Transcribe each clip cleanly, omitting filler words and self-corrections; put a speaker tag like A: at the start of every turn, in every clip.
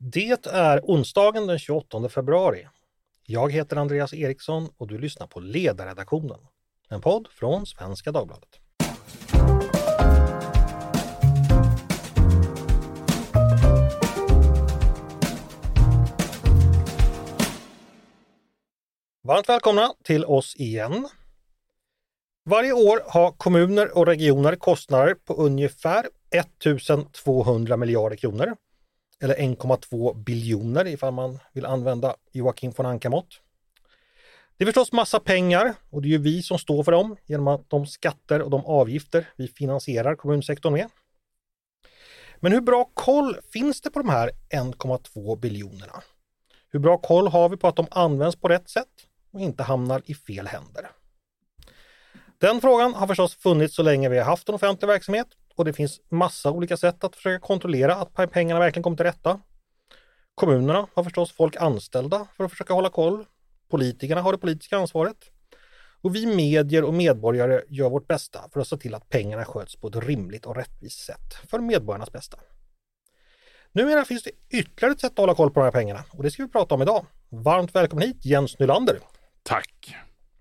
A: Det är onsdagen den 28 februari. Jag heter Andreas Eriksson och du lyssnar på Ledarredaktionen. En podd från Svenska Dagbladet. Varmt välkomna till oss igen. Varje år har kommuner och regioner kostnader på ungefär 1200 miljarder kronor. Eller 1,2 biljoner ifall man vill använda Joakim von Anka-mått. Det är förstås massa pengar och det är ju vi som står för dem genom de skatter och de avgifter vi finansierar kommunsektorn med. Men hur bra koll finns det på de här 1,2 biljonerna? Hur bra koll har vi på att de används på rätt sätt och inte hamnar i fel händer? Den frågan har förstås funnits så länge vi har haft en offentlig verksamhet och det finns massa olika sätt att försöka kontrollera att pengarna verkligen kommer till rätta. Kommunerna har förstås folk anställda för att försöka hålla koll. Politikerna har det politiska ansvaret. Och vi medier och medborgare gör vårt bästa för att se till att pengarna sköts på ett rimligt och rättvist sätt för medborgarnas bästa. Numera finns det ytterligare ett sätt att hålla koll på de här pengarna och det ska vi prata om idag. Varmt välkommen hit Jens Nylander.
B: Tack.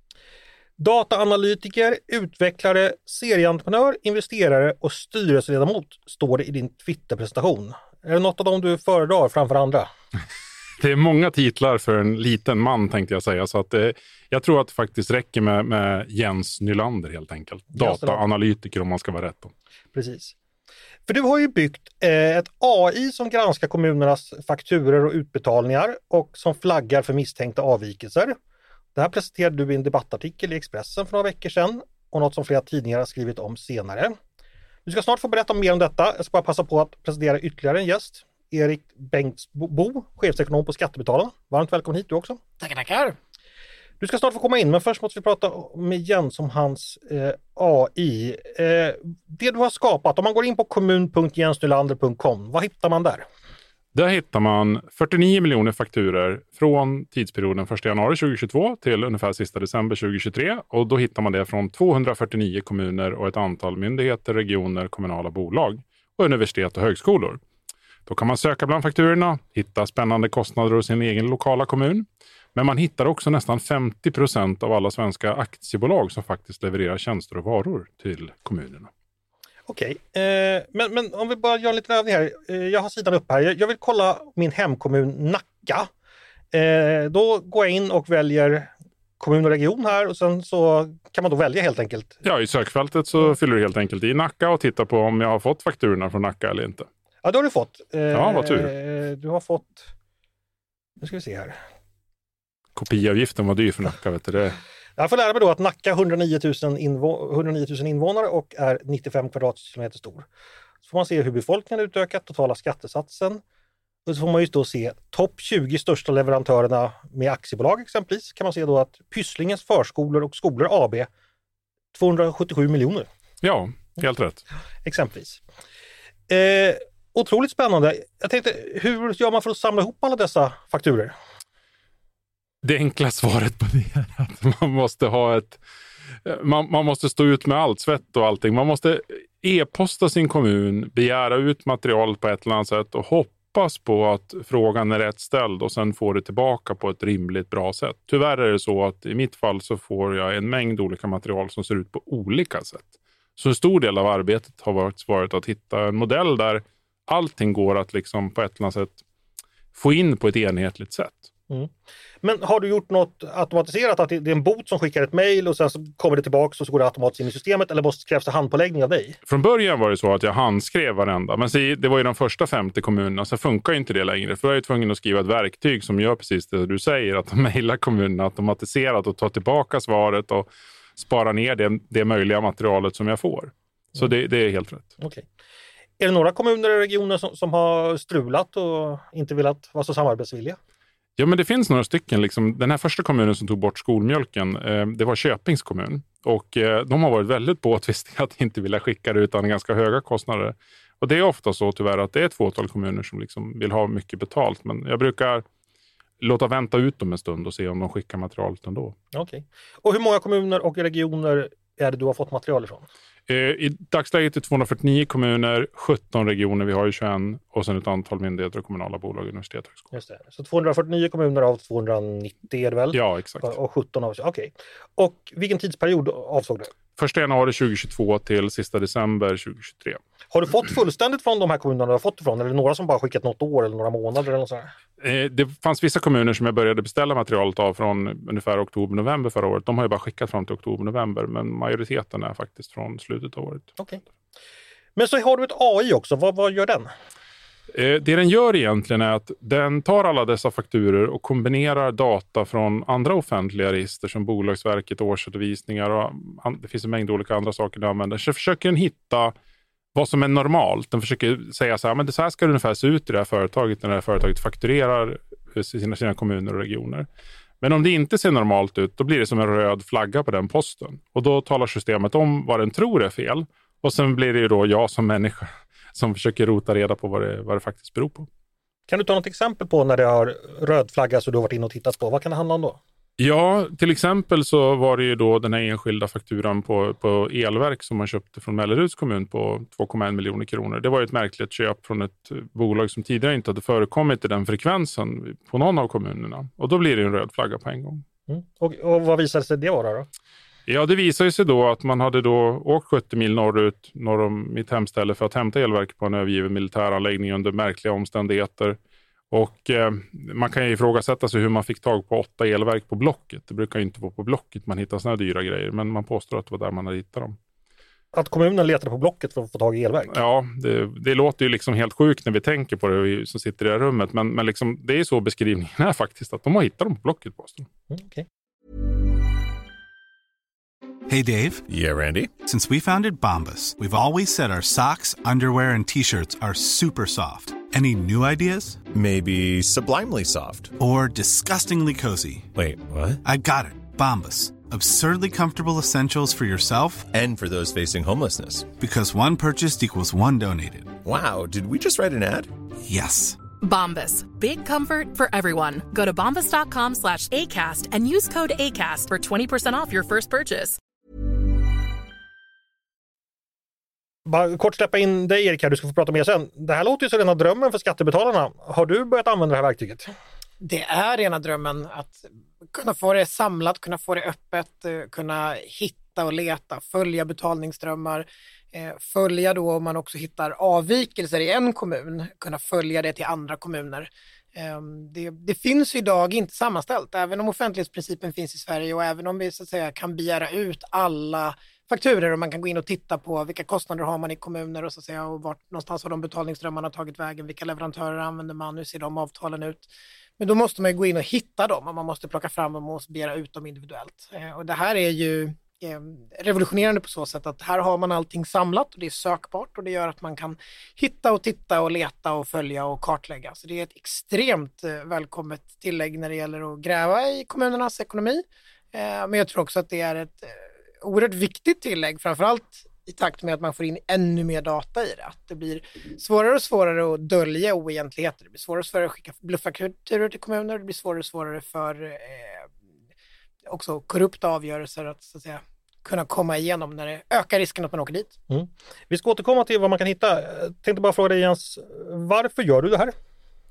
A: Dataanalytiker, utvecklare, serieentreprenör, investerare och styrelseledamot står det i din Twitter-presentation. Är det något av dem du föredrar framför andra?
B: Det är många titlar för en liten man tänkte jag säga. Så att jag tror att det faktiskt räcker med Jens Nylander helt enkelt. Dataanalytiker om man ska vara rätt på.
A: Precis. För du har ju byggt ett AI som granskar kommunernas fakturer och utbetalningar och som flaggar för misstänkta avvikelser. Det här presenterade du i en debattartikel i Expressen för några veckor sedan och något som flera tidningar har skrivit om senare. Du ska snart få berätta mer om detta. Jag ska bara passa på att presentera ytterligare en gäst. Erik Bengtsbo, chefsekonom på Skattebetalarna. Varmt välkommen hit du också.
C: Tackar.
A: Du ska snart få komma in men först måste vi prata med Jens om hans AI. Det du har skapat, om man går in på kommun.jensnylander.com, vad hittar man där?
B: Där hittar man 49 miljoner fakturer från tidsperioden 1 januari 2022 till ungefär sista december 2023. Och då hittar man det från 249 kommuner och ett antal myndigheter, regioner, kommunala bolag och universitet och högskolor. Då kan man söka bland fakturorna, hitta spännande kostnader hos sin egen lokala kommun. Men man hittar också nästan 50% av alla svenska aktiebolag som faktiskt levererar tjänster och varor till kommunerna.
A: Okej, men om vi bara gör en liten övning här. Jag har sidan upp här. Jag vill kolla min hemkommun Nacka. Då går jag in och väljer kommun och region här och sen så kan man då välja helt enkelt.
B: Ja, i sökfältet så fyller du helt enkelt i Nacka och tittar på om jag har fått fakturorna från Nacka eller inte.
A: Ja, det har du fått.
B: Ja, vad tur.
A: Du har fått... Nu ska vi se här.
B: Kopiavgiften var dyr för Nacka, vet du det?
A: Jag får lära mig då att Nacka 109 000 invånare och är 95 kvadratkilometer stor. Så får man se hur befolkningen utökat, totala skattesatsen. Och så får man just då se topp 20 största leverantörerna med aktiebolag exempelvis. Kan man se då att Pysslingens förskolor och skolor AB 277 miljoner.
B: Ja, helt rätt.
A: Exempelvis. Otroligt spännande. Jag tänkte, hur gör man för att samla ihop alla dessa fakturer?
B: Det enkla svaret på det är att man måste ha man måste stå ut med allt, svett och allting. Man måste e-posta sin kommun, begära ut material på ett eller annat sätt och hoppas på att frågan är rätt ställd och sen får det tillbaka på ett rimligt bra sätt. Tyvärr är det så att i mitt fall så får jag en mängd olika material som ser ut på olika sätt. Så en stor del av arbetet har varit svaret att hitta en modell där allting går att liksom på ett eller annat sätt få in på ett enhetligt sätt.
A: Mm. Men har du gjort något automatiserat, att det är en bot som skickar ett mejl och sen så kommer det tillbaka och så går det automatiskt in i systemet, eller krävs det handpåläggning av dig?
B: Från början var det så att jag handskrev varenda, men det var ju de första 50 kommunerna, så funkar inte det längre. För jag är tvungen att skriva ett verktyg som gör precis det du säger, att de mejlar kommunerna automatiserat och tar tillbaka svaret och spara ner det möjliga materialet som jag får. Så det är helt rätt.
A: Okej. Är det några kommuner och regioner som har strulat och inte velat vara så samarbetsvilliga?
B: Ja, men det finns några stycken. Liksom, den här första kommunen som tog bort skolmjölken, det var Köpings kommun. Och de har varit väldigt påtvistiga att inte vilja skicka det utan ganska höga kostnader. Och det är ofta så tyvärr att det är ett fåtal kommuner som liksom vill ha mycket betalt. Men jag brukar låta vänta ut dem en stund och se om de skickar materialet ändå.
A: Okej. Och hur många kommuner och regioner är det du har fått material ifrån?
B: I dagsläget är 249 kommuner, 17 regioner, vi har ju 21 och sen ett antal myndigheter och kommunala bolag, universitet och högskolor.
A: Just det. Så 249 kommuner av 290 är det väl?
B: Ja, exakt.
A: Och 17 av... Okej. Och vilken tidsperiod avsåg det?
B: 1 januari 2022 till sista december 2023.
A: Har du fått fullständigt från de här kommunerna du har fått ifrån? Eller några som bara skickat något år eller några månader eller något sådär?
B: Det fanns vissa kommuner som jag började beställa materialet av från ungefär oktober-november förra året. De har ju bara skickat fram till oktober-november, men majoriteten är faktiskt från slutet av året.
A: Okej. Men så har du ett AI också. Vad gör den?
B: Det den gör egentligen är att den tar alla dessa fakturor och kombinerar data från andra offentliga register som Bolagsverket, årsredovisningar och det finns en mängd olika andra saker den använder. Så försöker den hitta vad som är normalt. Den försöker säga så här, men det så här ska det ungefär se ut i det här företaget när det här företaget fakturerar sina kommuner och regioner. Men om det inte ser normalt ut, då blir det som en röd flagga på den posten. Och då talar systemet om vad den tror är fel. Och sen blir det ju då jag som människa som försöker rota reda på vad det faktiskt beror på.
A: Kan du ta något exempel på när det har röd flagga så du har varit inne och tittat på? Vad kan det handla om då?
B: Ja, till exempel så var det ju då den här enskilda fakturan på elverk som man köpte från Melleruds kommun på 2,1 miljoner kronor. Det var ju ett märkligt köp från ett bolag som tidigare inte hade förekommit i den frekvensen på någon av kommunerna. Och då blir det en röd flagga på en gång.
A: Mm. Och vad visade sig det vara då?
B: Ja, det visade sig då att man hade då åkt 70 mil norr om mitt hemställe för att hämta elverk på en övergiven militäranläggning under märkliga omständigheter. Och man kan ju ifrågasätta sig hur man fick tag på 8 elverk på Blocket. Det brukar ju inte vara på Blocket man hittar såna här dyra grejer, men man påstår att det var där man hade hittat dem.
A: Att kommunen letade på Blocket för att få tag i elverk?
B: Ja, det låter ju liksom helt sjukt när vi tänker på det, vi som sitter i det här rummet. Men liksom, det är så beskrivningen är faktiskt, att de har hittat dem på Blocket, påstår de.
A: Okej.
C: Hey, Dave.
D: Yeah, Randy.
C: Since we founded Bombas, we've always said our socks, underwear, and T-shirts are super soft. Any new ideas?
D: Maybe sublimely soft.
C: Or disgustingly cozy?
D: Wait, what?
C: I got it. Bombas. Absurdly comfortable essentials for yourself
D: And for those facing homelessness.
C: because one purchased equals one donated.
D: Wow, did we just write an ad?
C: Yes.
E: Bombas. Big comfort for everyone. Go to bombas.com/ACAST and use code ACAST for 20% off your first purchase.
A: Bara kort släppa in dig, Erik, här. Du ska få prata mer sen. Det här låter ju som rena drömmen för skattebetalarna. Har du börjat använda det här verktyget?
F: Det är rena drömmen att kunna få det samlat, kunna få det öppet, kunna hitta och leta, följa betalningsströmmar, följa då om man också hittar avvikelser i en kommun, kunna följa det till andra kommuner. Det finns idag inte sammanställt, även om offentlighetsprincipen finns i Sverige och även om vi så att säga kan begära ut alla fakturer och man kan gå in och titta på vilka kostnader har man i kommuner och så att säga och vart någonstans har de betalningsströmmarna tagit vägen, vilka leverantörer använder man, hur ser de avtalen ut. Men då måste man ju gå in och hitta dem och man måste plocka fram dem och begära ut dem individuellt. Och det här är ju revolutionerande på så sätt att här har man allting samlat och det är sökbart och det gör att man kan hitta och titta och leta och följa och kartlägga. Så det är ett extremt välkommet tillägg när det gäller att gräva i kommunernas ekonomi. Men jag tror också att det är ett oerhört viktigt tillägg, framförallt i takt med att man får in ännu mer data i det. Att det blir svårare och svårare att dölja oegentligheter. Det blir svårare och svårare att skicka bluffakturor till kommuner. Det blir svårare och svårare för också korrupta avgörelser att, så att säga, kunna komma igenom när det ökar risken att man åker dit.
A: Mm. Vi ska återkomma till vad man kan hitta. Jag tänkte bara fråga dig, Jens, varför gör du det här?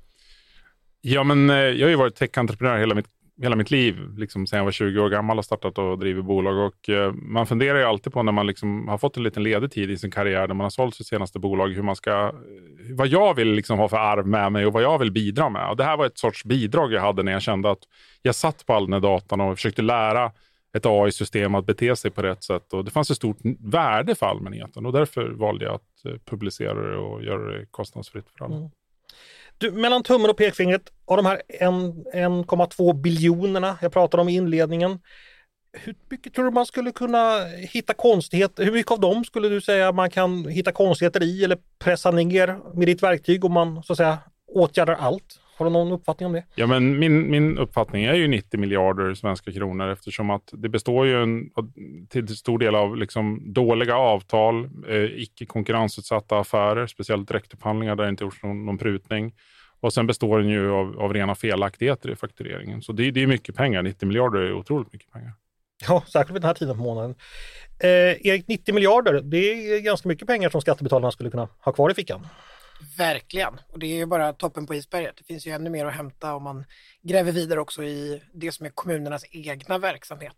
B: Ja, men jag har ju varit tech-entreprenör hela mitt liv, liksom sedan jag var 20 år gammal och startat och driver bolag och man funderar ju alltid på när man liksom har fått en liten ledig tid i sin karriär när man har sålt sitt senaste bolag, vad jag vill liksom ha för arv med mig och vad jag vill bidra med. Och det här var ett sorts bidrag jag hade när jag kände att jag satt på all den här datan och försökte lära ett AI-system att bete sig på rätt sätt och det fanns ett stort värde för allmänheten och därför valde jag att publicera det och göra det kostnadsfritt för alla.
A: Mm. Du, mellan tummen och pekfingret av de här 1,2 biljonerna jag pratade om i inledningen, hur mycket tror du man skulle kunna hitta konstigheter? Hur mycket av dem skulle du säga man kan hitta konstigheter i eller pressa ner med ditt verktyg om man så att säga åtgärdar allt? Har du någon uppfattning om det? Ja, men min uppfattning är ju 90 miljarder svenska kronor eftersom att det består ju till stor del av liksom dåliga avtal, icke konkurrensutsatta affärer, speciellt direktupphandlingar där det inte gjorts någon prutning. Och sen består den ju av rena felaktigheter i faktureringen. Så det är mycket pengar, 90 miljarder är otroligt mycket pengar. Ja, särskilt vid den här tiden på månaden. Erik, 90 miljarder, det är ganska mycket pengar som skattebetalarna skulle kunna ha kvar i fickan.
F: Verkligen, och det är ju bara toppen på isberget. Det finns ju ännu mer att hämta om man gräver vidare också i det som är kommunernas egna verksamhet.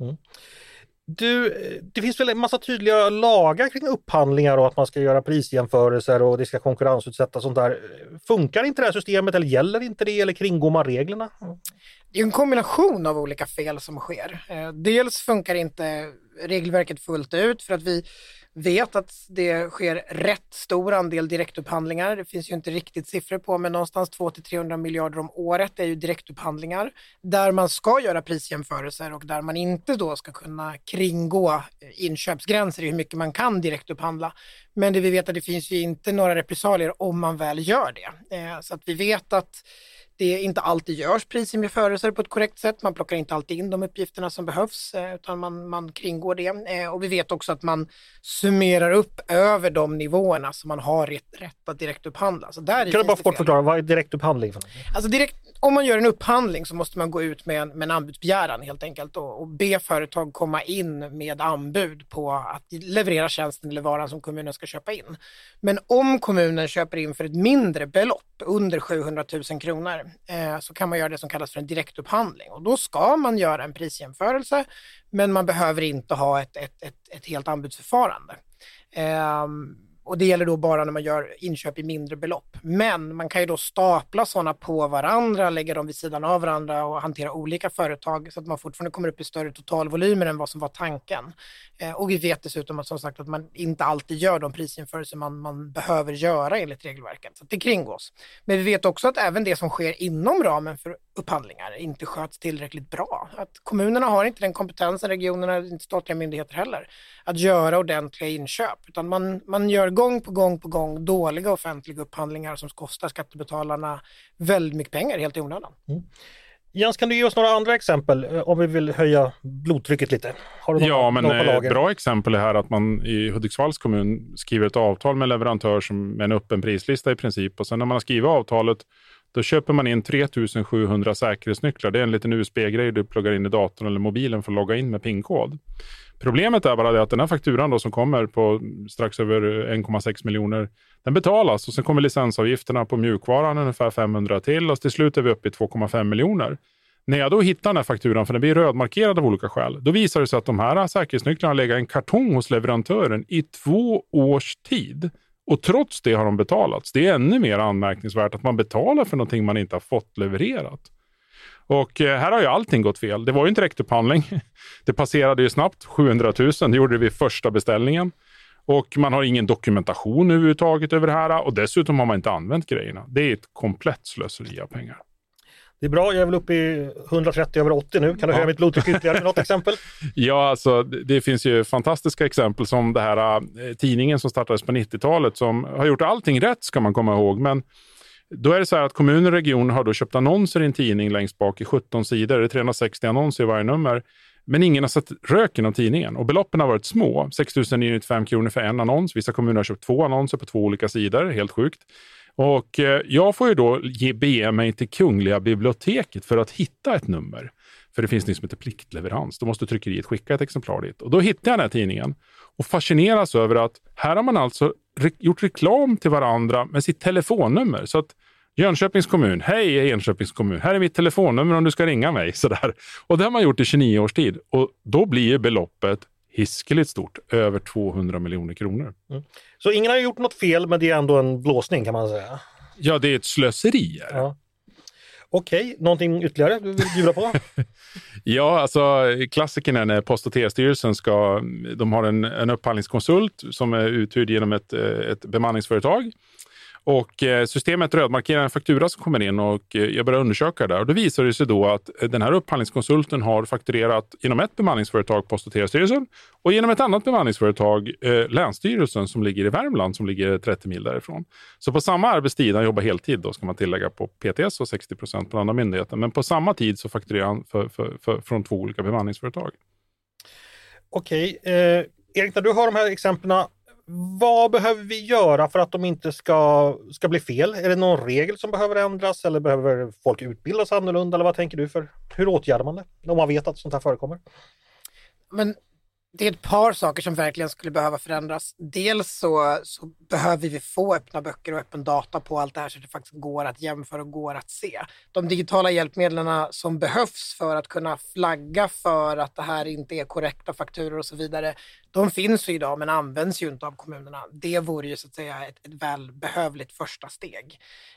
A: Det finns väl en massa tydliga lagar kring upphandlingar och att man ska göra prisjämförelser och det ska konkurrensutsättas och sånt där. Funkar inte det här systemet eller gäller inte det eller kringgår man reglerna?
F: Det är en kombination av olika fel som sker. Dels funkar inte regelverket fullt ut för att vi vet att det sker rätt stor andel direktupphandlingar. Det finns ju inte riktigt siffror på, men någonstans 200-300 miljarder om året är ju direktupphandlingar där man ska göra prisjämförelser och där man inte då ska kunna kringgå inköpsgränser i hur mycket man kan direktupphandla. Men det vi vet att det finns ju inte några repressalier om man väl gör det. Så att vi vet att det inte alltid görs prisjämförelser på ett korrekt sätt. Man plockar inte alltid in de uppgifterna som behövs utan man kringgår det. Och vi vet också att man summerar upp över de nivåerna som man har rätt att direktupphandla. Så där
A: kan du bara kort förklara, vad är direktupphandling?
F: Alltså om man gör en upphandling så måste man gå ut med en anbudsbegäran helt enkelt och be företag komma in med anbud på att leverera tjänsten eller varan som kommunen ska köpa in. Men om kommunen köper in för ett mindre belopp, under 700 000 kronor, så kan man göra det som kallas för en direktupphandling. Och då ska man göra en prisjämförelse, men man behöver inte ha ett helt anbudsförfarande. Och det gäller då bara när man gör inköp i mindre belopp. Men man kan ju då stapla sådana på varandra, lägga dem vid sidan av varandra och hantera olika företag så att man fortfarande kommer upp i större totalvolymer än vad som var tanken. Och vi vet dessutom att, som sagt, att man inte alltid gör de prisjämförelser man behöver göra enligt regelverket. Så det kringgås. Men vi vet också att även det som sker inom ramen för upphandlingar inte sköts tillräckligt bra. Att kommunerna har inte den kompetensen, regionerna, inte statliga myndigheter heller, att göra ordentliga inköp. Utan man gör gång på gång dåliga offentliga upphandlingar som kostar skattebetalarna väldigt mycket pengar helt i onödan.
A: Jens, kan du ge oss några andra exempel om vi vill höja blodtrycket lite? Har du
B: ett bra exempel är här att man i Hudiksvalls kommun skriver ett avtal med leverantör med en öppen prislista i princip, och sen när man har skrivit avtalet då köper man in 3700 säkerhetsnycklar. Det är en liten USB-grej du pluggar in i datorn eller mobilen för att logga in med PIN-kod. Problemet är bara det att den här fakturan då som kommer på strax över 1,6 miljoner, den betalas och sen kommer licensavgifterna på mjukvaran ungefär 500 till och till slut är vi uppe i 2,5 miljoner. När jag då hittar den här fakturan, för den blir rödmarkerad av olika skäl, då visar det sig att de här säkerhetsnycklarna lägger en kartong hos leverantören i 2 års tid. Och trots det har de betalats. Det är ännu mer anmärkningsvärt att man betalar för någonting man inte har fått levererat. Och här har ju allting gått fel. Det var ju en direktupphandling. Det passerade ju snabbt 700 000. Det gjorde vi första beställningen. Och man har ingen dokumentation överhuvudtaget över det här. Och dessutom har man inte använt grejerna. Det är ett komplett slöseri av pengar.
A: Det är bra, jag är väl uppe i 130 över 80 nu. Kan du höja mitt blodtryck ytterligare med något exempel?
B: Ja, alltså det finns ju fantastiska exempel som det här tidningen som startades på 90-talet som har gjort allting rätt, ska man komma ihåg. Men då är det så här att kommuner och regioner har då köpt annonser i en tidning längst bak i 17 sidor. Det är 360 annonser i varje nummer. Men ingen har sett röken av tidningen. Och beloppen har varit små. 6 995 kronor för en annons. Vissa kommuner har köpt 2 annonser på 2 olika sidor. Helt sjukt. Och jag får ju då bege mig till Kungliga biblioteket för att hitta ett nummer. För det finns något som heter pliktleverans. Då måste tryckeriet skicka ett exemplar dit. Och då hittar jag den här tidningen och fascineras över att här har man alltså gjort reklam till varandra med sitt telefonnummer. Så att Jönköpings kommun, hej Jönköpings kommun, här är mitt telefonnummer om du ska ringa mig. Sådär. Och det har man gjort i 29 års tid. Och då blir beloppet hiskeligt stort, över 200 miljoner kronor.
A: Så ingen har gjort något fel, men det är ändå en blåsning kan man säga.
B: Ja, det är ett slöseri.
A: Ja. Okej, någonting ytterligare du vill bjuda på?
B: Ja, alltså klassiken är när Post- och telestyrelsen de har en upphandlingskonsult som är uthyrd genom ett bemanningsföretag. Och systemet rödmarkerar en faktura som kommer in och jag börjar undersöka det. Och då visar det sig då att den här upphandlingskonsulten har fakturerat genom ett bemanningsföretag, Post- och telestyrelsen, och genom ett annat bemanningsföretag, Länsstyrelsen som ligger i Värmland som ligger 30 mil därifrån. Så på samma arbetstid, han jobbar heltid då ska man tillägga på PTS och 60% på andra myndigheter. Men på samma tid så fakturerar han från 2 olika bemanningsföretag.
A: Okej, Erik, när du har de här exemplen, vad behöver vi göra för att de inte ska bli fel? Är det någon regel som behöver ändras eller behöver folk utbildas annorlunda eller vad tänker du för? Hur åtgärdar man det om man vet att sånt här förekommer?
F: Men det är ett par saker som verkligen skulle behöva förändras. Dels så behöver vi få öppna böcker och öppen data på allt det här så att det faktiskt går att jämföra och går att se. De digitala hjälpmedlen som behövs för att kunna flagga för att det här inte är korrekta fakturor och så vidare, de finns ju idag men används ju inte av kommunerna. Det vore ju så att säga ett välbehövligt första steg.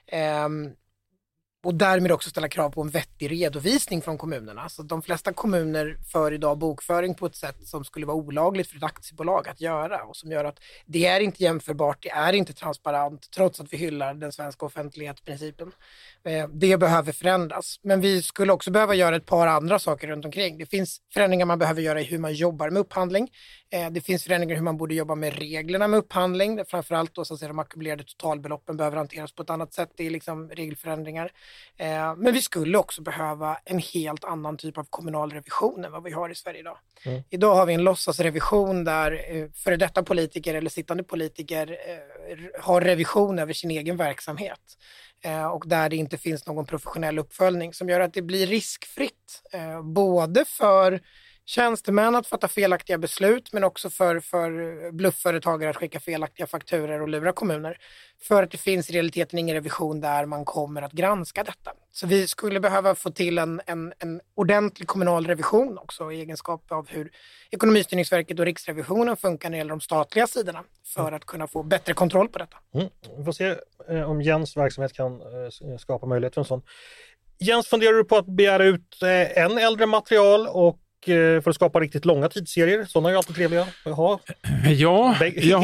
F: Och därmed också ställa krav på en vettig redovisning från kommunerna. Så de flesta kommuner för idag bokföring på ett sätt som skulle vara olagligt för ett aktiebolag att göra. Och som gör att det är inte jämförbart, det är inte transparent trots att vi hyllar den svenska offentlighetsprincipen. Det behöver förändras. Men vi skulle också behöva göra ett par andra saker runt omkring. Det finns förändringar man behöver göra i hur man jobbar med upphandling. Det finns förändringar i hur man borde jobba med reglerna med upphandling. Framförallt då så att säga, de ackumulerade totalbeloppen behöver hanteras på ett annat sätt. Det är liksom regelförändringar. Men vi skulle också behöva en helt annan typ av kommunal revision än vad vi har i Sverige idag. Idag har vi en låtsasrevision där före detta politiker eller sittande politiker har revision över sin egen verksamhet. Och där det inte finns någon professionell uppföljning som gör att det blir riskfritt både för tjänstemän att fatta felaktiga beslut men också för bluffföretagare att skicka felaktiga fakturor och lura kommuner. För att det finns i realiteten ingen revision där man kommer att granska detta. Så vi skulle behöva få till en ordentlig kommunal revision också i egenskap av hur Ekonomistyrningsverket och Riksrevisionen funkar när det gäller de statliga sidorna för att kunna få bättre kontroll på detta.
A: Vi får se om Jens verksamhet kan skapa möjlighet för en sån. Jens, funderar du på att begära ut en äldre material och för att skapa riktigt långa tidsserier? Sådana är ju alltid trevliga att ha.
B: Ja,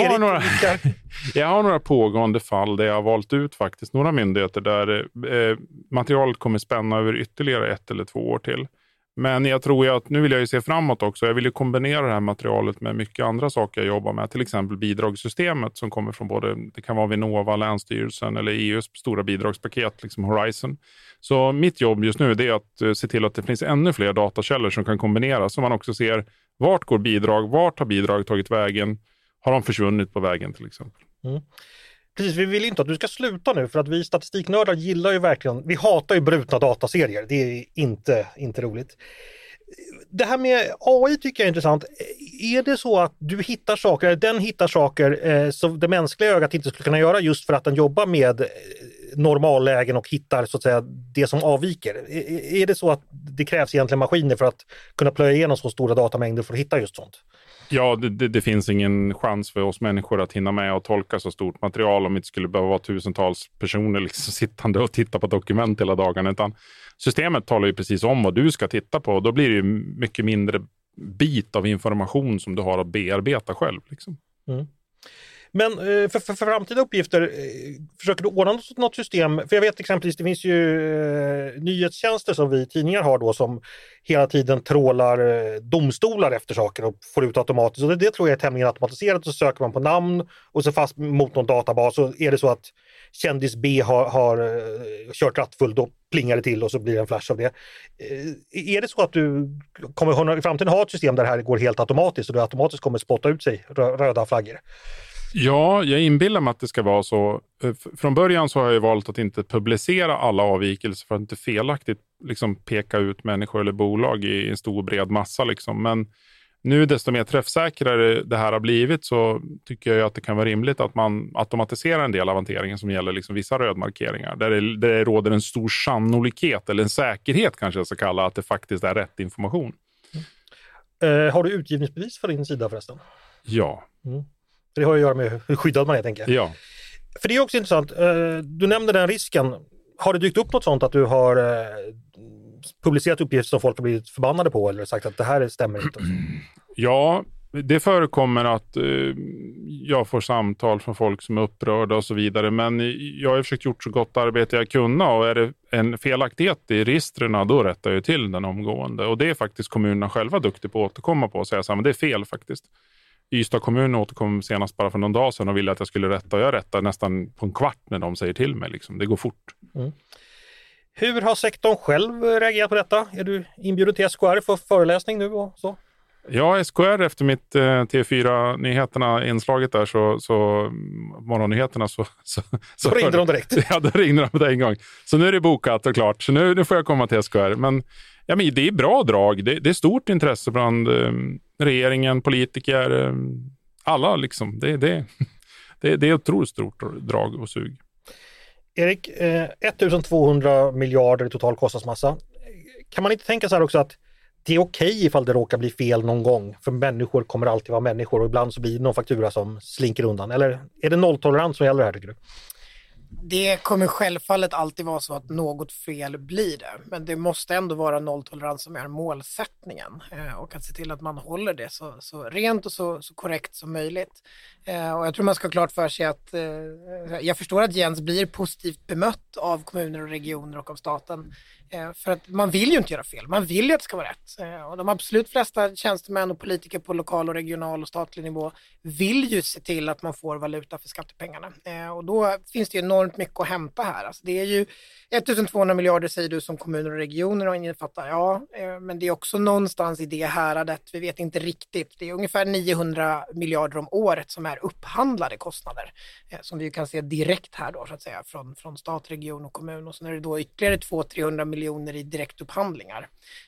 B: jag har några pågående fall där jag har valt ut faktiskt några myndigheter där materialet kommer spänna över ytterligare 1 eller 2 år till. Men jag tror ju att nu vill jag ju se framåt också. Jag vill ju kombinera det här materialet med mycket andra saker jag jobbar med. Till exempel bidragssystemet som kommer från både, det kan vara Vinnova, Länsstyrelsen eller EUs stora bidragspaket, liksom Horizon. Så mitt jobb just nu är att se till att det finns ännu fler datakällor som kan kombineras. Så man också ser vart går bidrag, vart har bidrag tagit vägen, har de försvunnit på vägen till exempel.
A: Precis, vi vill inte att du ska sluta nu för att vi statistiknördar gillar ju verkligen, vi hatar ju brutna dataserier, det är inte roligt. Det här med AI tycker jag är intressant. Är det så att du hittar saker, den hittar saker som det mänskliga ögat inte skulle kunna göra just för att den jobbar med normallägen och hittar så att säga det som avviker? Är det så att det krävs egentligen maskiner för att kunna plöja igenom så stora datamängder för att hitta just sånt?
B: Ja, det finns ingen chans för oss människor att hinna med och tolka så stort material om det skulle behöva vara tusentals personer liksom sittande och titta på dokument hela dagen. Utan systemet talar ju precis om vad du ska titta på och då blir det ju mycket mindre bit av information som du har att bearbeta själv. Liksom.
A: Men för framtida uppgifter, försöker du ordna något system? För jag vet exempelvis, det finns ju nyhetstjänster som vi tidningar har då som hela tiden trålar domstolar efter saker och får ut automatiskt. Och det tror jag är tämligen automatiserat. Så söker man på namn och så fast mot någon databas så är det så att kändis B har kört rattfull, då plingar det till och så blir det en flash av det. Är det så att du kommer i framtiden ha ett system där det här går helt automatiskt och det automatiskt kommer spotta ut sig röda flaggor?
B: Ja, jag inbillar mig att det ska vara så. Från början så har jag valt att inte publicera alla avvikelser för att inte felaktigt liksom peka ut människor eller bolag i en stor bred massa. Liksom. Men nu desto mer träffsäkrare det här har blivit så tycker jag att det kan vara rimligt att man automatiserar en del av hanteringen som gäller liksom vissa rödmarkeringar. Där det råder en stor sannolikhet eller en säkerhet kanske jag ska kalla att det faktiskt är rätt information.
A: Har du utgivningsbevis för din sida förresten?
B: Ja.
A: Det har att göra med hur skyddad man är, tänker jag.
B: Ja.
A: För det är också intressant. Du nämnde den risken. Har det dykt upp något sånt att du har publicerat uppgifter som folk har blivit förbannade på eller sagt att det här stämmer inte?
B: Ja, det förekommer att jag får samtal från folk som är upprörda och så vidare. Men jag har försökt gjort så gott arbete jag kunna och är det en felaktighet i registren då rättar jag till den omgående. Och det är faktiskt kommunerna själva duktiga på att återkomma på och säga så här, men det är fel faktiskt. Ystad kommun återkom senast bara för någon dag sedan och ville att jag skulle rätta. Och jag rättar nästan på en kvart när de säger till mig. Liksom. Det går fort.
A: Hur har sektorn själv reagerat på detta? Är du inbjuden till SKR för föreläsning nu och så?
B: Ja, SKR efter mitt TV4-nyheterna-inslaget där, så morgonnyheterna så
A: ringde de direkt.
B: Ja, då ringde de på en gång. Så nu är det bokat och klart. Så nu får jag komma till SKR. Men det är bra drag. Det är stort intresse bland regeringen, politiker, alla liksom. Det är otroligt stort drag och sug.
A: Erik, 1200 miljarder i total kostnadsmassa. Kan man inte tänka så här också att det är okej ifall det råkar bli fel någon gång? För människor kommer alltid vara människor och ibland så blir det någon faktura som slinker undan. Eller är det nolltolerans som gäller här, tycker du?
F: Det kommer självfallet alltid vara så att något fel blir det. Men det måste ändå vara nolltolerans som är målsättningen. Och att se till att man håller det så rent och så korrekt som möjligt. Och jag tror man ska ha klart för sig att jag förstår att Jens blir positivt bemött av kommuner och regioner och av staten. För att man vill ju inte göra fel. Man vill ju att det ska vara rätt. Och de absolut flesta tjänstemän och politiker på lokal och regional och statlig nivå vill ju se till att man får valuta för skattepengarna. Och då finns det ju enormt mycket att hämta här. Alltså det är ju 1200 miljarder säger du som kommuner och regioner och innefattar. Ja, men det är också någonstans i det häradet. Vi vet inte riktigt. Det är ungefär 900 miljarder om året som är upphandlade kostnader. Som vi kan se direkt här då så att säga från stat, region och kommun. Och så är det då ytterligare 200-300 miljoner i direktupphandlingar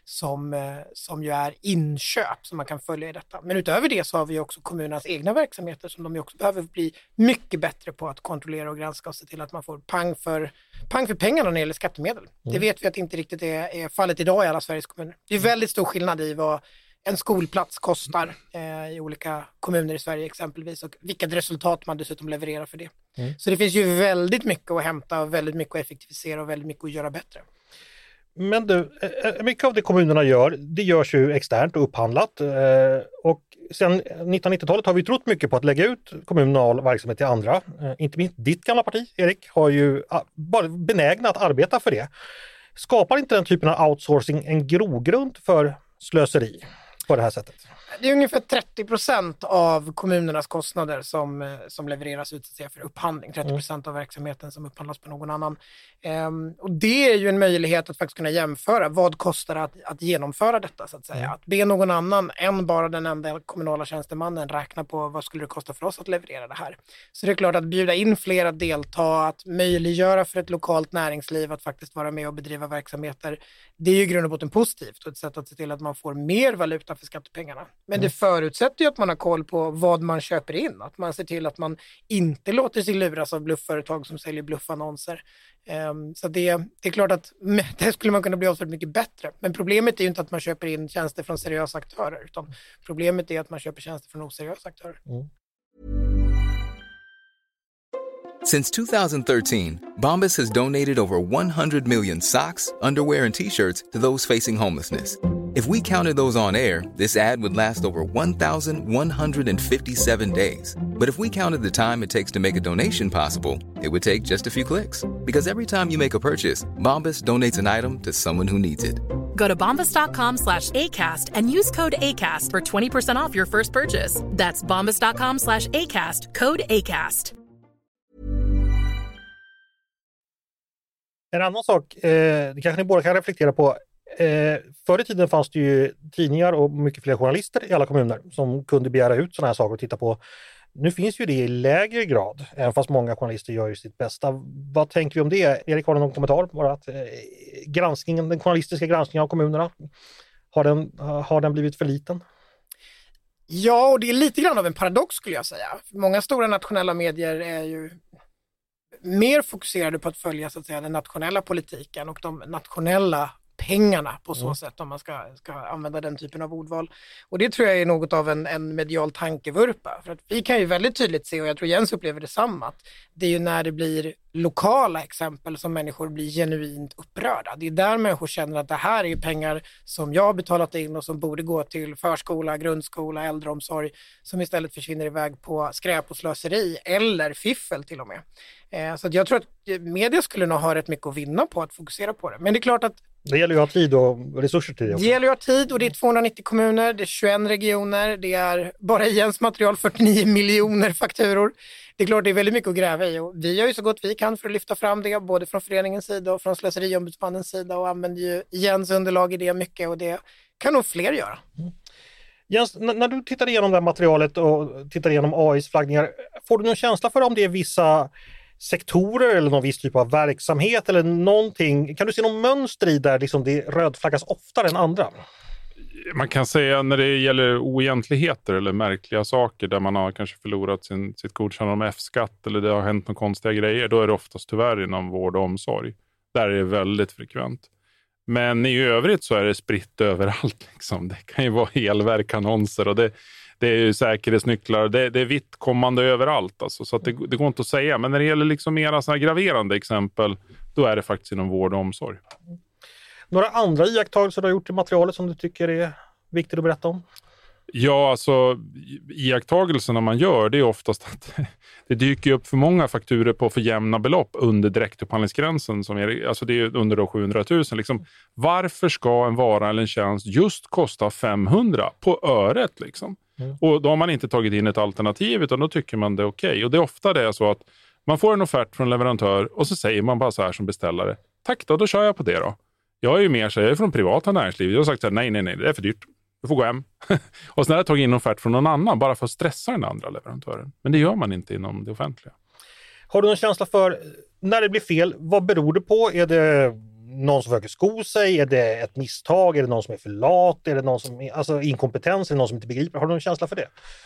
F: som ju är inköp som man kan följa i detta. Men utöver det så har vi också kommunernas egna verksamheter som de ju också behöver bli mycket bättre på att kontrollera och granska och se till att man får pang för pengarna när det gäller skattemedel. Det vet vi att det inte riktigt är fallet idag i alla Sveriges kommuner. Det är väldigt stor skillnad i vad en skolplats kostar i olika kommuner i Sverige exempelvis och vilka resultat man dessutom levererar för det. Så det finns ju väldigt mycket att hämta och väldigt mycket att effektivisera och väldigt mycket att göra bättre.
A: Men du, mycket av det kommunerna gör, det görs ju externt och upphandlat. Och sen 1990-talet har vi trott mycket på att lägga ut kommunal verksamhet till andra. Inte minst ditt gamla parti, Erik, har ju bara benägna att arbeta för det. Skapar inte den typen av outsourcing en grogrund för slöseri på det här sättet?
F: Det är ungefär 30% av kommunernas kostnader som levereras ut för upphandling. 30% av verksamheten som upphandlas på någon annan. Och det är ju en möjlighet att faktiskt kunna jämföra. Vad kostar det att genomföra detta så att säga? Att be någon annan än bara den enda kommunala tjänstemannen räkna på vad skulle det kosta för oss att leverera det här. Så det är klart att bjuda in fler att delta, att möjliggöra för ett lokalt näringsliv att faktiskt vara med och bedriva verksamheter. Det är ju i grund och botten positivt och ett sätt att se till att man får mer valuta för skattepengarna. Men det förutsätter ju att man har koll på vad man köper in. Att man ser till att man inte låter sig luras av bluffföretag som säljer bluffannonser. Så det är klart att det skulle man kunna bli avsevärt mycket bättre. Men problemet är ju inte att man köper in tjänster från seriösa aktörer. Utan problemet är att man köper tjänster från oseriösa aktörer.
G: Since 2013, Bombas has donated over 100 million socks, underwear, and T-shirts to those facing homelessness. If we counted those on air, this ad would last over 1,157 days. But if we counted the time it takes to make a donation possible, it would take just a few clicks. Because every time you make a purchase, Bombas donates an item to someone who needs it.
E: Go to bombas.com/ACAST and use code ACAST for 20% off your first purchase. That's bombas.com/ACAST, code ACAST.
A: En annan sak, det kanske ni båda kan reflektera på. Förr i tiden fanns det ju tidningar och mycket fler journalister i alla kommuner som kunde begära ut sådana här saker och titta på. Nu finns ju det i lägre grad, även fast många journalister gör ju sitt bästa. Vad tänker vi om det? Erik, har du någon kommentar? Bara att den journalistiska granskningen av kommunerna, har den blivit för liten?
F: Ja, och det är lite grann av en paradox skulle jag säga. Många stora nationella medier är ju mer fokuserade på att följa så att säga den nationella politiken och de nationella pengarna på så sätt om man ska använda den typen av ordval. Och det tror jag är något av en medial tankevurpa. För att vi kan ju väldigt tydligt se, och jag tror Jens upplever detsamma, att det är ju när det blir lokala exempel som människor blir genuint upprörda. Det är där människor känner att det här är ju pengar som jag har betalat in och som borde gå till förskola, grundskola, äldreomsorg, som istället försvinner iväg på skräp och slöseri eller fiffel till och med. Så att jag tror att media skulle nog ha rätt mycket att vinna på att fokusera på det. Men det är klart att
A: det gäller ju att ha tid och resurser till det också.
F: Det gäller ju att ha tid och det är 290 kommuner, det är 21 regioner, det är bara i Jens material 49 miljoner fakturor. Det är klart det är väldigt mycket att gräva i och vi gör ju så gott vi kan för att lyfta fram det både från föreningens sida och från slöseriombudsmannens sida och använder ju Jens underlag i det mycket och det kan nog fler göra.
A: Jens, när du tittar igenom det här materialet och tittar igenom AIs flaggningar, får du någon känsla för om det är vissa sektorer eller någon viss typ av verksamhet eller någonting? Kan du se någon mönster i där liksom det rödflaggas oftare än andra?
B: Man kan säga när det gäller oegentligheter eller märkliga saker där man har kanske förlorat sitt godkännande om F-skatt eller det har hänt några konstiga grejer, då är det oftast tyvärr inom vård och omsorg. Där är det väldigt frekvent. Men i övrigt så är det spritt överallt. Liksom. Det kan ju vara elverk, annonser och det är ju säkerhetsnycklar. Det är vittkommande överallt. Alltså, så att det går inte att säga. Men när det gäller liksom mera såna graverande exempel, då är det faktiskt inom vård och omsorg.
A: Några andra iakttagelser du har gjort i materialet som du tycker är viktigt att berätta om?
B: Ja, alltså iakttagelserna man gör, det är oftast att det dyker upp för många fakturer på för jämna belopp under direktupphandlingsgränsen som är, alltså det är under 700 000. Liksom, varför ska en vara eller en tjänst just kosta 500 på öret liksom? Och då har man inte tagit in ett alternativ utan då tycker man det är okej. Och det är ofta det så att man får en offert från leverantör och så säger man bara så här som beställare: tack då kör jag på det då. Jag är ju mer så jag är från privata näringsliv. Jag har sagt så här, nej, det är för dyrt. Du får gå hem. Och sen har jag tagit in en offert från någon annan bara för att stressa den andra leverantören. Men det gör man inte inom det offentliga.
A: Har du någon känsla för när det blir fel, vad beror det på? Är det någon som försöker sko sig? Är det ett misstag? Är det någon som är för lat? Är det någon som är, alltså inkompetens? Är det någon som inte begriper? Har du någon känsla för det?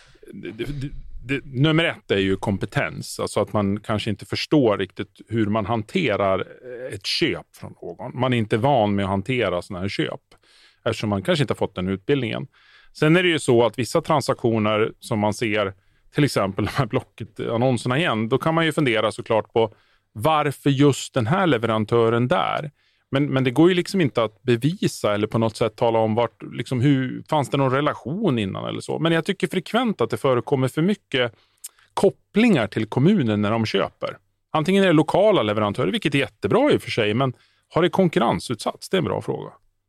B: Nummer ett är ju kompetens. Alltså att man kanske inte förstår riktigt hur man hanterar ett köp från någon. Man är inte van med att hantera sådana här köp. Eftersom man kanske inte har fått den utbildningen. Sen är det ju så att vissa transaktioner som man ser, till exempel de här Blocket-annonserna igen, då kan man ju fundera såklart på varför just den här leverantören där. Men det går ju liksom inte att bevisa eller på något sätt tala om vart, liksom hur, fanns det någon relation innan eller så. Men jag tycker frekvent att det förekommer för mycket kopplingar till kommunen när de köper. Antingen är det lokala leverantörer, vilket är jättebra i och för sig, men har det konkurrensutsatts? Det är en bra fråga.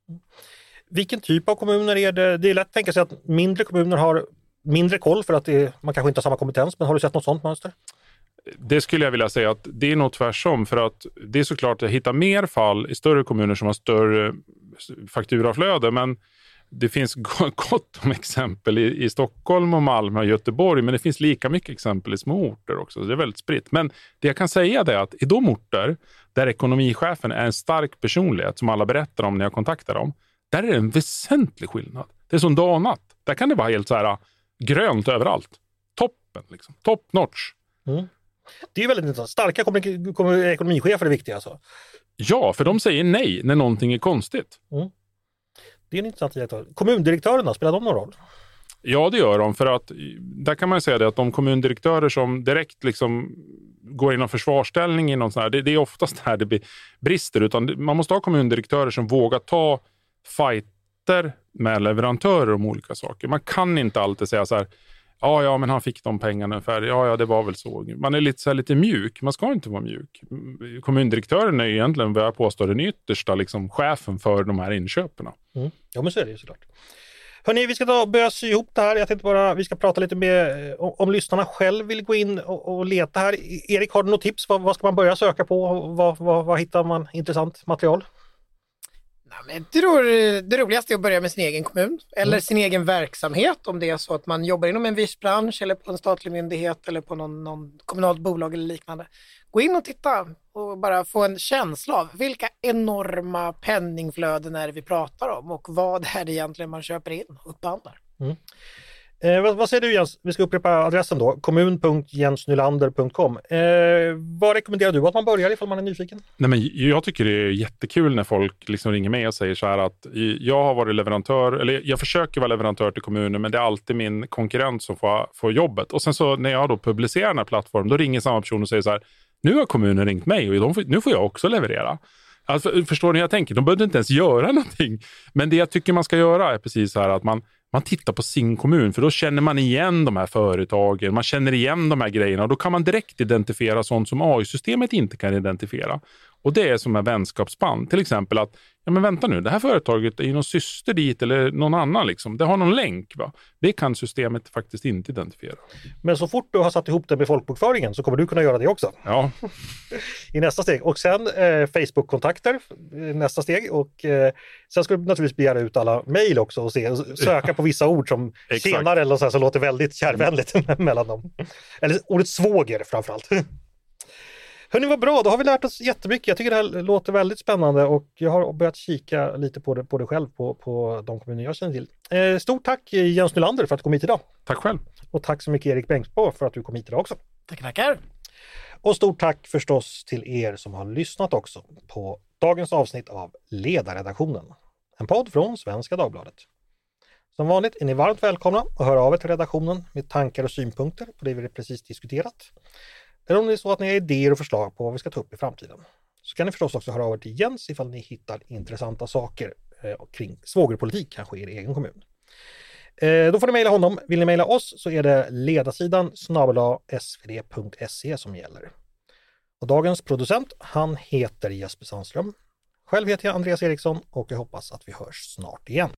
A: Vilken typ av kommuner är det? Det är lätt att tänka sig att mindre kommuner har mindre koll för att man kanske inte har samma kompetens, men har du sett något sånt mönster?
B: Det skulle jag vilja säga att det är nog tvärsom, för att det är såklart att hitta mer fall i större kommuner som har större fakturaflöde, men det finns gott om exempel i Stockholm och Malmö och Göteborg, men det finns lika mycket exempel i små orter också, så det är väldigt spritt. Men det jag kan säga är att i de orter där ekonomichefen är en stark personlighet som alla berättar om när jag kontaktar dem, där är det en väsentlig skillnad. Det är som dag och natt. Där kan det vara helt så här grönt överallt. Toppen liksom. Top notch.
A: Mm. Det är väldigt intressant. Starka ekonomichefer är viktiga alltså.
B: Ja, för de säger nej när någonting är konstigt.
A: Mm. Det är en intressant iakttagelse. Kommundirektörerna, spelar de någon roll?
B: Ja, det gör de, för att där kan man säga det att de kommundirektörer som direkt liksom går inom försvarsställning inom sån här, det är oftast här det brister, utan man måste ha kommundirektörer som vågar ta fighter med leverantörer om olika saker. Man kan inte alltid säga så här: ja, men han fick de pengarna ungefär. Ja, det var väl så. Man är lite mjuk. Man ska inte vara mjuk. Kommundirektören är ju egentligen, vad jag påstår, den yttersta liksom, chefen för de här inköperna.
A: Mm. Ja, men så är det ju såklart. Hörrni, vi ska börja sy ihop det här. Jag tänkte bara, vi ska prata lite mer om lyssnarna själv vill gå in och leta här. Erik, har du något tips? Vad ska man börja söka på? Vad hittar man intressant material?
F: Men det roligaste är att börja med sin egen kommun eller sin egen verksamhet, om det är så att man jobbar inom en viss bransch eller på en statlig myndighet eller på någon kommunalt bolag eller liknande. Gå in och titta och bara få en känsla av vilka enorma penningflöden är det vi pratar om och vad är det egentligen man köper in och upphandlar.
A: Mm. Vad säger du, Jens? Vi ska upprepa adressen då, kommun.jensnylander.com. Vad rekommenderar du att man börjar ifall man är nyfiken?
B: Nej, men jag tycker det är jättekul när folk liksom ringer mig och säger så här att jag har varit leverantör, eller jag försöker vara leverantör till kommunen, men det är alltid min konkurrent som får jobbet. Och sen så när jag då publicerar den här plattformen, då ringer samma person och säger så här: nu har kommunen ringt mig och nu får jag också leverera. Alltså, förstår ni jag tänker? De behöver inte ens göra någonting. Men det jag tycker man ska göra är precis så här att man tittar på sin kommun, för då känner man igen de här företagen, man känner igen de här grejerna och då kan man direkt identifiera sånt som AI-systemet inte kan identifiera. Och det är som en vänskapsband. Till exempel att, ja men vänta nu, det här företaget är ju någon syster dit eller någon annan liksom. Det har någon länk va? Det kan systemet faktiskt inte identifiera.
A: Men så fort du har satt ihop det med folkbokföringen så kommer du kunna göra det också.
B: Ja.
A: I nästa steg. Och sen Facebook-kontakter, nästa steg. Och sen ska du naturligtvis begära ut alla mejl också och söka på vissa ord som senare eller så här, så låter väldigt kärvänligt mellan dem. Eller ordet svåger framförallt. Hörrni, vad bra, då har vi lärt oss jättemycket. Jag tycker det här låter väldigt spännande och jag har börjat kika lite på det själv på de kommuner jag känner till. Stort tack Jens Nylander för att du kom hit idag.
B: Tack själv.
A: Och tack så mycket Erik Bengtsbo för att du kom hit idag också.
F: Tackar.
A: Och stort tack förstås till er som har lyssnat också på dagens avsnitt av Ledarredaktionen. En podd från Svenska Dagbladet. Som vanligt är ni varmt välkomna att höra av er till redaktionen med tankar och synpunkter på det vi precis diskuterat. Eller om det är så att ni har idéer och förslag på vad vi ska ta upp i framtiden. Så kan ni förstås också höra av er till Jens ifall ni hittar intressanta saker kring svågerpolitik kanske i er egen kommun. Då får ni mejla honom. Vill ni mejla oss så är det ledarsidan @svd.se som gäller. Och dagens producent, han heter Jesper Sandström. Själv heter jag Andreas Eriksson och jag hoppas att vi hörs snart igen.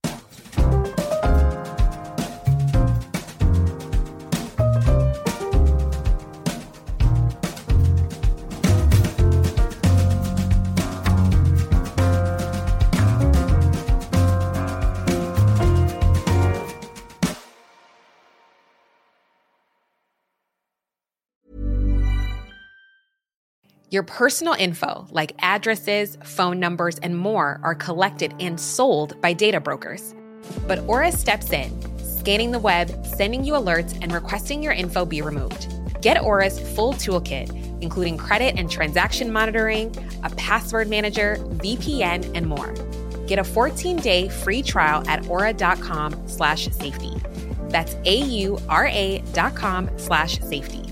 H: Your personal info, like addresses, phone numbers, and more, are collected and sold by data brokers. But Aura steps in, scanning the web, sending you alerts, and requesting your info be removed. Get Aura's full toolkit, including credit and transaction monitoring, a password manager, VPN, and more. Get a 14-day free trial at aura.com/safety. That's AURA.com/safety.